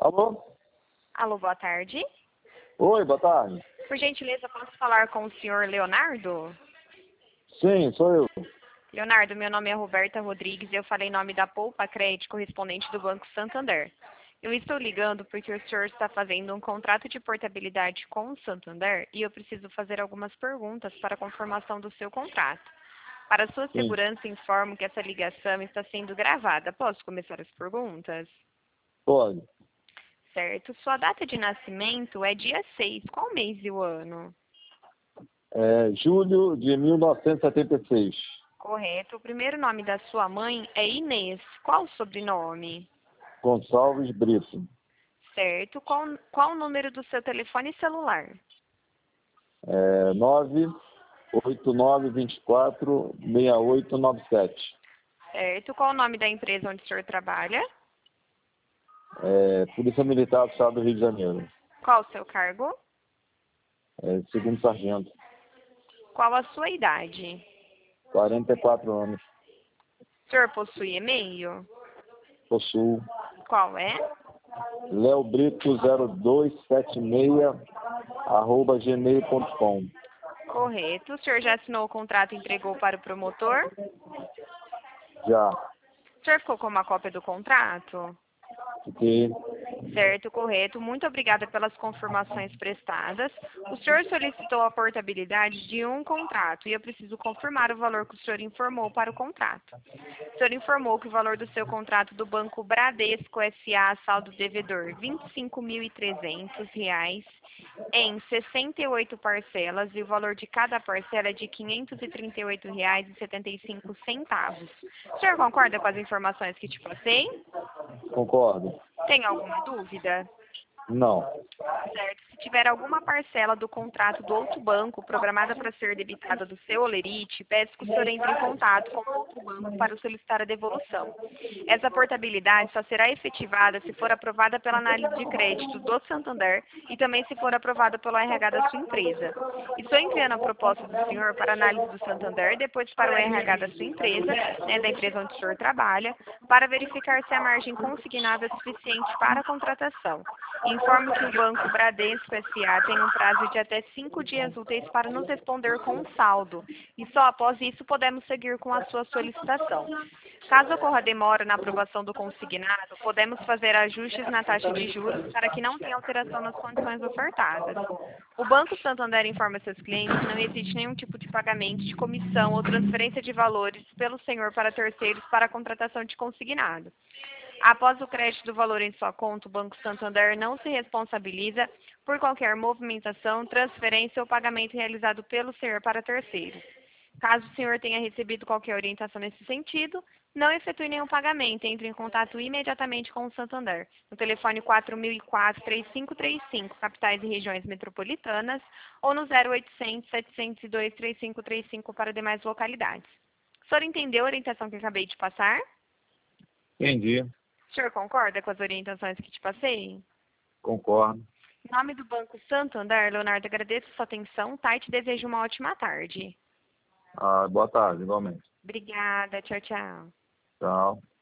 Alô? Alô, boa tarde. Oi, boa tarde. Por gentileza, posso falar com o senhor Leonardo? Sim, sou eu. Leonardo, meu nome é Roberta Rodrigues e eu falei em nome da Poupa Crédito, correspondente do Banco Santander. Eu estou ligando porque o senhor está fazendo um contrato de portabilidade com o Santander e eu preciso fazer algumas perguntas para a conformação do seu contrato. Para sua Sim, segurança, informo que essa ligação está sendo gravada. Posso começar as perguntas? pode. Certo. Sua data de nascimento é dia 6. Qual mês e o ano? Julho de 1976. Correto. O primeiro nome da sua mãe é Inês. Qual o sobrenome? Gonçalves Brito. Certo. Qual o número do seu telefone celular? 989246897. Certo. Qual o nome da empresa onde o senhor trabalha? Polícia Militar do Estado do Rio de Janeiro. Qual o seu cargo? Segundo sargento. Qual a sua idade? 44 anos. O senhor possui e-mail? Possuo. Qual é? leobrito0276@gmail.com. Correto. O senhor já assinou o contrato e entregou para o promotor? Já. O senhor ficou com uma cópia do contrato? Fiquei. Certo, correto. Muito obrigada pelas confirmações prestadas. O senhor solicitou a portabilidade de um contrato e eu preciso confirmar o valor que o senhor informou para o contrato. O senhor informou que o valor do seu contrato do Banco Bradesco S.A. saldo devedor R$ 25.300 em 68 parcelas e o valor de cada parcela é de R$ 538,75. O senhor concorda com as informações que te passei? Concordo. Tem alguma dúvida? Não. Certo. Se tiver alguma parcela do contrato do outro banco programada para ser debitada do seu Olerite, peço que o senhor entre em contato com o outro banco para solicitar a devolução. Essa portabilidade só será efetivada se for aprovada pela análise de crédito do Santander e também se for aprovada pelo RH da sua empresa. Estou enviando a proposta do senhor para análise do Santander, depois para o RH da sua empresa, da empresa onde o senhor trabalha, para verificar se a margem consignada é suficiente para a contratação. Informo que o Banco Bradesco S.A. tem um prazo de até 5 dias úteis para nos responder com um saldo, e só após isso podemos seguir com a sua solicitação. Caso ocorra demora na aprovação do consignado, podemos fazer ajustes na taxa de juros para que não tenha alteração nas condições ofertadas. O Banco Santander informa seus clientes que não existe nenhum tipo de pagamento de comissão ou transferência de valores pelo senhor para terceiros para a contratação de consignado. Após o crédito do valor em sua conta, o Banco Santander não se responsabiliza por qualquer movimentação, transferência ou pagamento realizado pelo senhor para terceiros. Caso o senhor tenha recebido qualquer orientação nesse sentido, não efetue nenhum pagamento. Entre em contato imediatamente com o Santander, no telefone 4004-3535, capitais e regiões metropolitanas, ou no 0800-702-3535 para demais localidades. O senhor entendeu a orientação que acabei de passar? Entendi. O senhor concorda com as orientações que te passei? Concordo. Em nome do Banco Santander, Leonardo, agradeço a sua atenção, tá? E te desejo uma ótima tarde. Boa tarde, igualmente. Obrigada, tchau, tchau. Tchau.